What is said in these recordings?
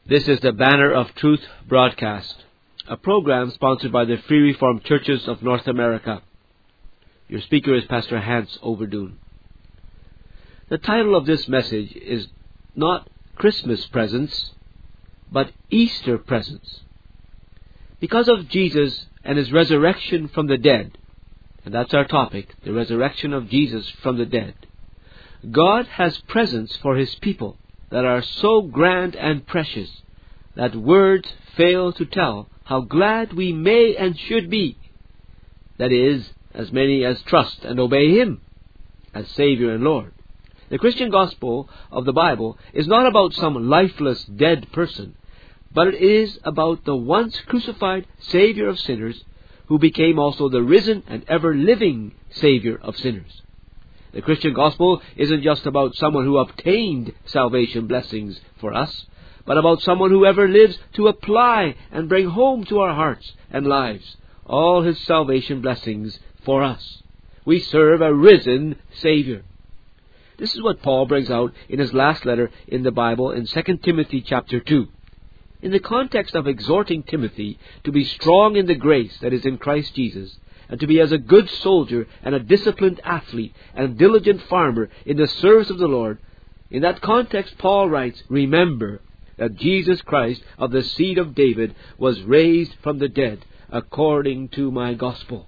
This is the Banner of Truth broadcast, a program sponsored by the Free Reformed Churches of North America. Your speaker is Pastor Hans Overdoen. The title of this message is not Christmas presents, but Easter presents. Because of Jesus and His resurrection from the dead, and that's our topic, the resurrection of Jesus from the dead, God has presents for His people that are so grand and precious that words fail to tell how glad we may and should be. That is, as many as trust and obey Him as Savior and Lord. The Christian gospel of the Bible is not about some lifeless dead person, but it is about the once crucified Savior of sinners, who became also the risen and ever-living Savior of sinners. The Christian gospel isn't just about someone who obtained salvation blessings for us, but about someone who ever lives to apply and bring home to our hearts and lives all His salvation blessings for us. We serve a risen Savior. This is what Paul brings out in his last letter in the Bible in 2 Timothy chapter 2. In the context of exhorting Timothy to be strong in the grace that is in Christ Jesus, and to be as a good soldier and a disciplined athlete and diligent farmer in the service of the Lord, in that context Paul writes, "Remember that Jesus Christ of the seed of David was raised from the dead according to my gospel."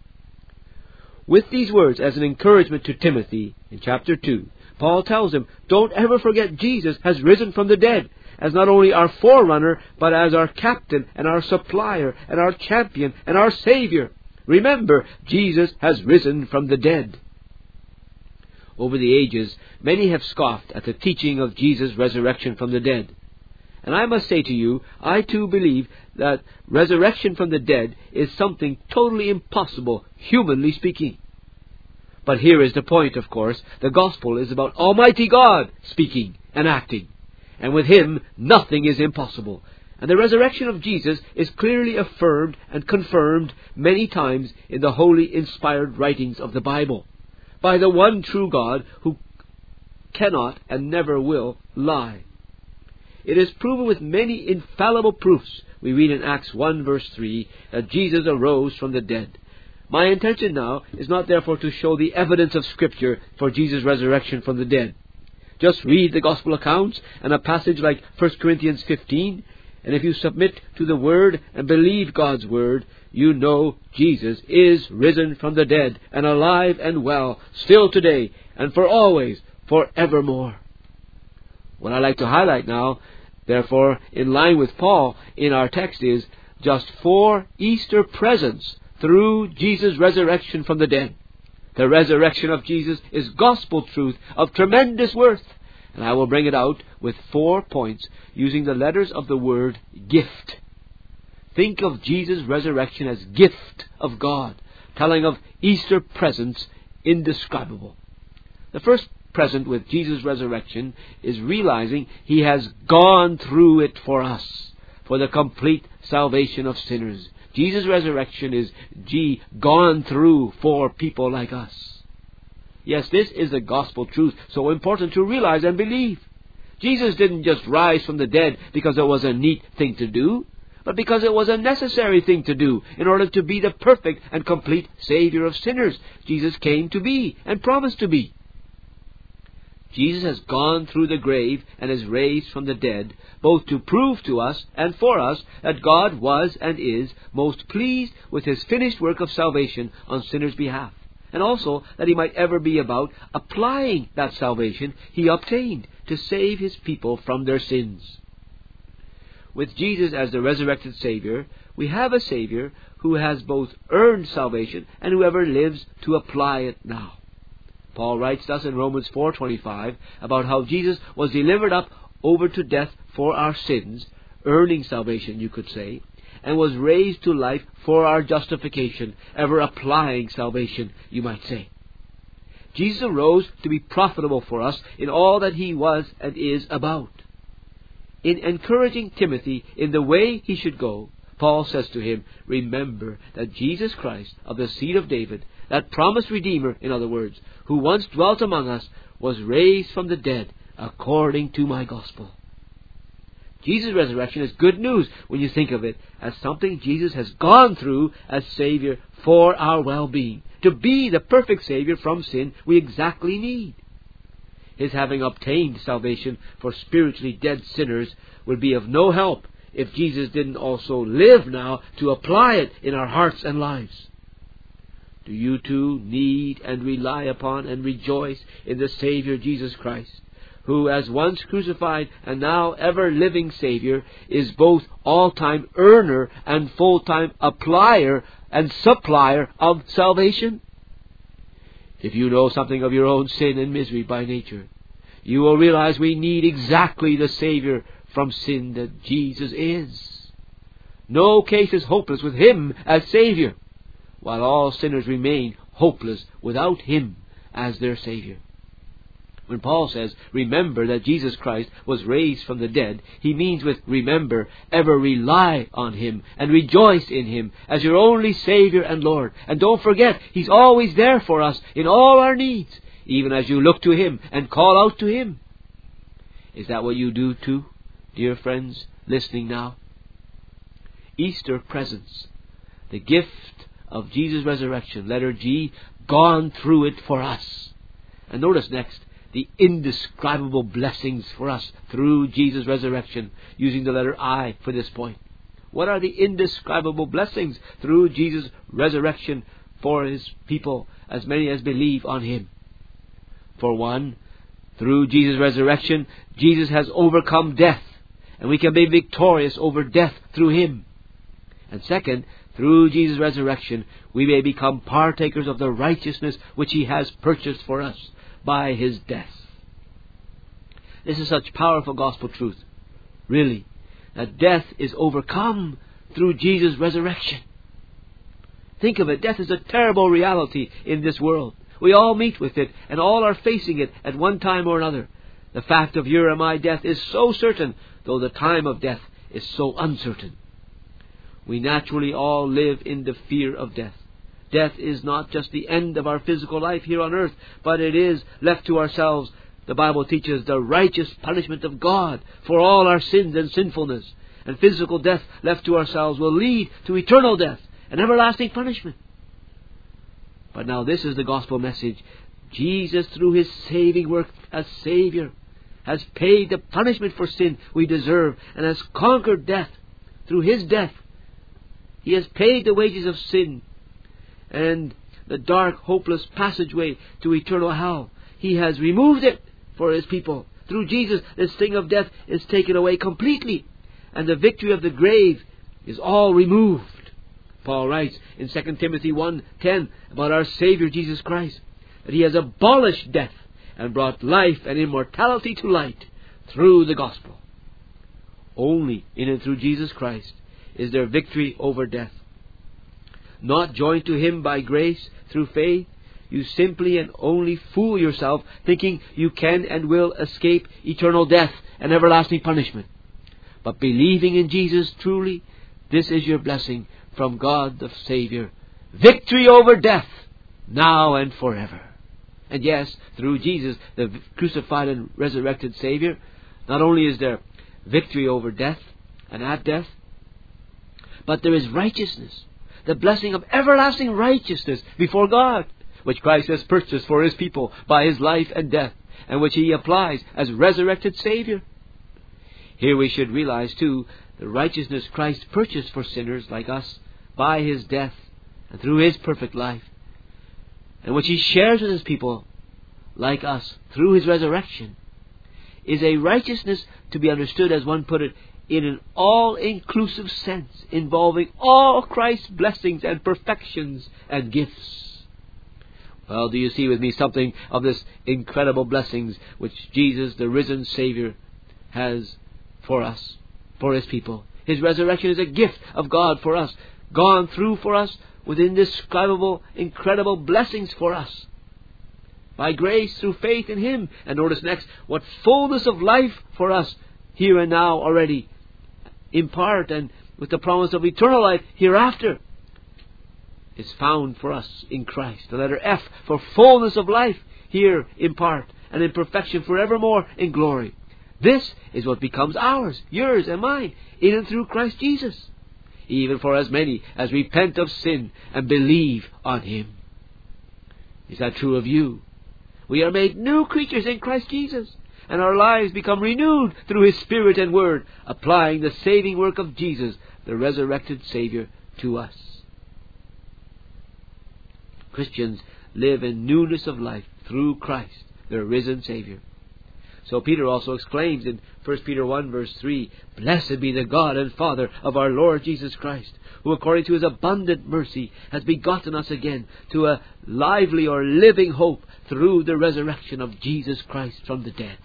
With these words as an encouragement to Timothy in chapter 2, Paul tells him, don't ever forget Jesus has risen from the dead, as not only our forerunner, but as our captain and our supplier and our champion and our Savior. Remember, Jesus has risen from the dead. Over the ages, many have scoffed at the teaching of Jesus' resurrection from the dead. And I must say to you, I too believe that resurrection from the dead is something totally impossible, humanly speaking. But here is the point, of course. The gospel is about Almighty God speaking and acting. And with Him, nothing is impossible. And the resurrection of Jesus is clearly affirmed and confirmed many times in the holy inspired writings of the Bible by the one true God who cannot and never will lie. It is proven with many infallible proofs. We read in Acts 1 verse 3 that Jesus arose from the dead. My intention now is not therefore to show the evidence of Scripture for Jesus' resurrection from the dead. Just read the Gospel accounts and a passage like 1 Corinthians 15, and if you submit to the Word and believe God's Word, you know Jesus is risen from the dead and alive and well, still today and for always, forevermore. What I'd like to highlight now, therefore, in line with Paul in our text, is just 4 Easter presents through Jesus' resurrection from the dead. The resurrection of Jesus is gospel truth of tremendous worth. And I will bring it out with 4 points using the letters of the word gift. Think of Jesus' resurrection as gift of God, telling of Easter presents indescribable. The first present with Jesus' resurrection is realizing He has gone through it for us, for the complete salvation of sinners. Jesus' resurrection is gone through for people like us. Yes, this is the gospel truth, so important to realize and believe. Jesus didn't just rise from the dead because it was a neat thing to do, but because it was a necessary thing to do in order to be the perfect and complete Savior of sinners Jesus came to be and promised to be. Jesus has gone through the grave and is raised from the dead, both to prove to us and for us that God was and is most pleased with His finished work of salvation on sinners' behalf, and also that He might ever be about applying that salvation He obtained to save His people from their sins. With Jesus as the resurrected Savior, we have a Savior who has both earned salvation and whoever lives to apply it now. Paul writes thus in Romans 4:25 about how Jesus was delivered up over to death for our sins, earning salvation, you could say, and was raised to life for our justification, ever applying salvation, you might say. Jesus arose to be profitable for us in all that He was and is about. In encouraging Timothy in the way he should go, Paul says to him, remember that Jesus Christ of the seed of David, that promised Redeemer, in other words, who once dwelt among us, was raised from the dead according to my gospel. Jesus' resurrection is good news when you think of it as something Jesus has gone through as Savior for our well-being, to be the perfect Savior from sin we exactly need. His having obtained salvation for spiritually dead sinners would be of no help if Jesus didn't also live now to apply it in our hearts and lives. Do you too need and rely upon and rejoice in the Savior Jesus Christ, who as once crucified and now ever-living Savior is both all-time earner and full-time applier and supplier of salvation? If you know something of your own sin and misery by nature, you will realize we need exactly the Savior from sin that Jesus is. No case is hopeless with Him as Savior, while all sinners remain hopeless without Him as their Savior. When Paul says, remember that Jesus Christ was raised from the dead, he means with remember, ever rely on Him and rejoice in Him as your only Savior and Lord. And don't forget, He's always there for us in all our needs, even as you look to Him and call out to Him. Is that what you do too, dear friends, listening now? Easter presents, the gift of Jesus' resurrection, letter G, gone through it for us. And notice next, the indescribable blessings for us through Jesus' resurrection, using the letter I for this point. What are the indescribable blessings through Jesus' resurrection for His people, as many as believe on Him? For one, through Jesus' resurrection, Jesus has overcome death, and we can be victorious over death through Him. And second, through Jesus' resurrection, we may become partakers of the righteousness which He has purchased for us by His death. This is such powerful gospel truth, really, that death is overcome through Jesus' resurrection. Think of it, death is a terrible reality in this world. We all meet with it, and all are facing it at one time or another. The fact of your and my death is so certain, though the time of death is so uncertain. We naturally all live in the fear of death. Death is not just the end of our physical life here on earth, but it is, left to ourselves, the Bible teaches, the righteous punishment of God for all our sins and sinfulness. And physical death, left to ourselves, will lead to eternal death and everlasting punishment. But now this is the gospel message. Jesus, through His saving work as Savior, has paid the punishment for sin we deserve and has conquered death through His death. He has paid the wages of sin and the dark, hopeless passageway to eternal hell. He has removed it for His people. Through Jesus, the sting of death is taken away completely, and the victory of the grave is all removed. Paul writes in 2 Timothy 1:10 about our Savior Jesus Christ, that He has abolished death and brought life and immortality to light through the gospel. Only in and through Jesus Christ is there victory over death. Not joined to Him by grace through faith, you simply and only fool yourself thinking you can and will escape eternal death and everlasting punishment. But believing in Jesus truly, this is your blessing from God the Savior. Victory over death, now and forever. And yes, through Jesus, the crucified and resurrected Savior, not only is there victory over death and at death, but there is righteousness, the blessing of everlasting righteousness before God, which Christ has purchased for His people by His life and death, and which He applies as resurrected Savior. Here we should realize too the righteousness Christ purchased for sinners like us by His death and through His perfect life, and which He shares with His people like us through His resurrection, is a righteousness to be understood, as one put it, in an all-inclusive sense, involving all Christ's blessings and perfections and gifts. Well, do you see with me something of this incredible blessings which Jesus, the risen Savior, has for us, for His people? His resurrection is a gift of God for us, gone through for us with indescribable, incredible blessings for us. By grace through faith in Him. And notice next, what fullness of life for us here and now already in part, and with the promise of eternal life hereafter, is found for us in Christ. The letter F for fullness of life here in part, and in perfection forevermore in glory. This is what becomes ours, yours and mine, in and through Christ Jesus, even for as many as repent of sin and believe on Him. Is that true of you? We are made new creatures in Christ Jesus, and our lives become renewed through His Spirit and Word, applying the saving work of Jesus, the resurrected Savior, to us. Christians live in newness of life through Christ, the risen Savior. So Peter also exclaims in 1 Peter 1 verse 3, "Blessed be the God and Father of our Lord Jesus Christ, who according to His abundant mercy has begotten us again to a lively or living hope through the resurrection of Jesus Christ from the dead."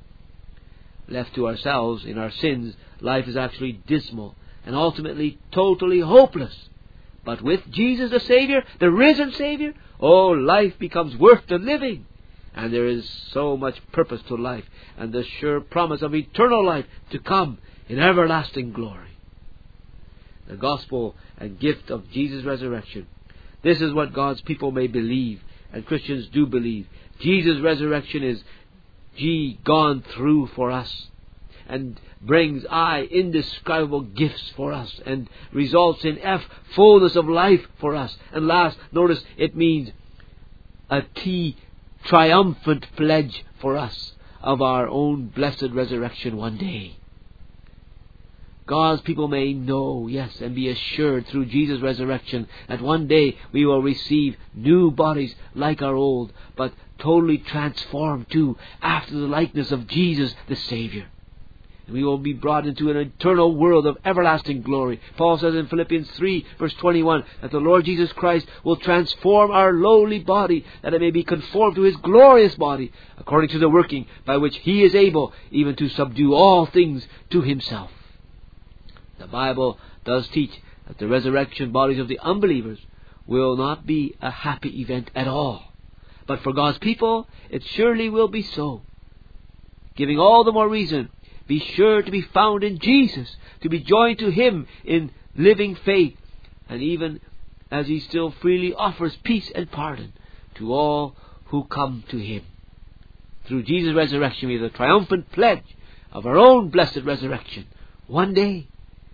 Left to ourselves in our sins, life is actually dismal and ultimately totally hopeless. But with Jesus the Savior, the risen Savior, life becomes worth the living. And there is so much purpose to life, and the sure promise of eternal life to come in everlasting glory. The gospel and gift of Jesus' resurrection. This is what God's people may believe, and Christians do believe. Jesus' resurrection is gone through for us, and brings indescribable gifts for us, and results in fullness of life for us. And last, notice it means a triumphant pledge for us of our own blessed resurrection one day. God's people may know, yes, and be assured through Jesus' resurrection that one day we will receive new bodies like our old, but totally transformed too after the likeness of Jesus the Savior. And we will be brought into an eternal world of everlasting glory. Paul says in Philippians 3 verse 21 that the Lord Jesus Christ will transform our lowly body, that it may be conformed to His glorious body, according to the working by which He is able even to subdue all things to Himself. The Bible does teach that the resurrection bodies of the unbelievers will not be a happy event at all. But for God's people, it surely will be so, giving all the more reason be sure to be found in Jesus, to be joined to Him in living faith, and even as He still freely offers peace and pardon to all who come to Him. Through Jesus' resurrection we have the triumphant pledge of our own blessed resurrection one day.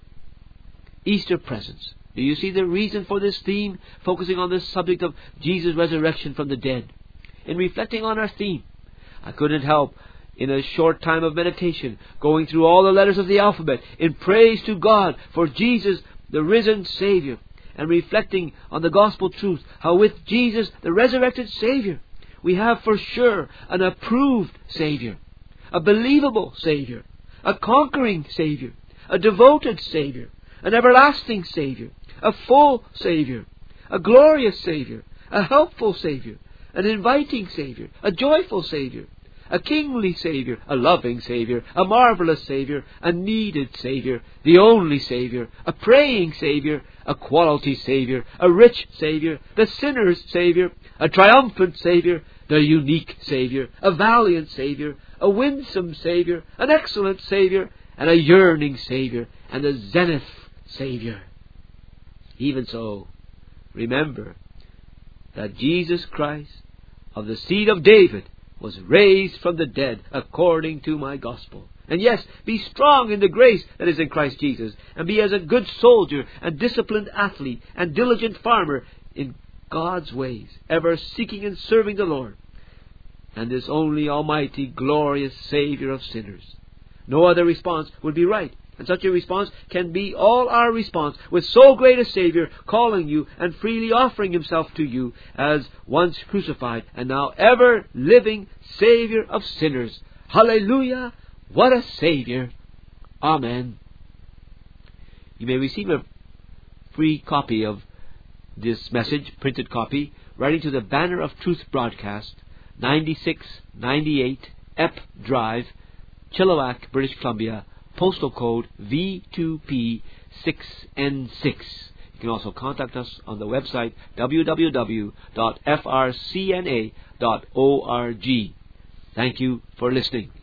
Easter presents. Do you see the reason for this theme, focusing on this subject of Jesus' resurrection from the dead? In reflecting on our theme, I couldn't help, in a short time of meditation, going through all the letters of the alphabet in praise to God for Jesus, the risen Savior, and reflecting on the gospel truth, how with Jesus, the resurrected Savior, we have for sure an approved Savior, a believable Savior, a conquering Savior, a devoted Savior, an everlasting Savior, a full Savior, a glorious Savior, a helpful Savior, an inviting Savior, a joyful Savior, a kingly Savior, a loving Savior, a marvelous Savior, a needed Savior, the only Savior, a praying Savior, a quality Savior, a rich Savior, the sinner's Savior, a triumphant Savior, the unique Savior, a valiant Savior, a winsome Savior, an excellent Savior, and a yearning Savior, and a zenith Savior. Even so, remember that Jesus Christ, of the seed of David, was raised from the dead according to my gospel. And yes, be strong in the grace that is in Christ Jesus, and be as a good soldier and disciplined athlete and diligent farmer in God's ways, ever seeking and serving the Lord and this only almighty, glorious Savior of sinners. No other response would be right, and such a response can be all our response with so great a Savior calling you and freely offering Himself to you as once crucified and now ever living Savior of sinners. Hallelujah! What a Savior! Amen. You may receive a free copy of this message, printed copy, writing to the Banner of Truth Broadcast, 9698 Epp Drive, Chilliwack, British Columbia, postal code V2P6N6. You can also contact us on the website www.frcna.org. Thank you for listening.